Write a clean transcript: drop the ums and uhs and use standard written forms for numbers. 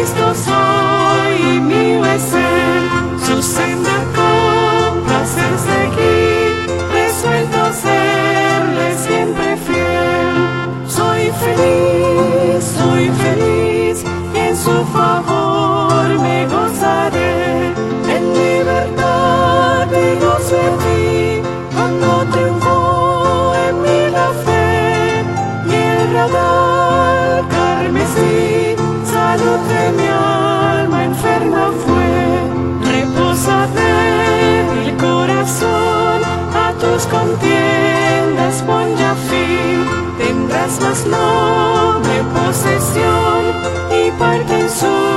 Cristo soy y mío es Él, su senda con placer seguir, resuelto a serle siempre fiel. Soy feliz, y en su favor me gozaré, en libertad y gozo en ti, cuando triunfó en mí la fe, y el raudal carmesí, salud de mi alma enferma fue. Reposa débil corazón, a tus contiendas pon ya fin, tendrás más noble posesión y parte en su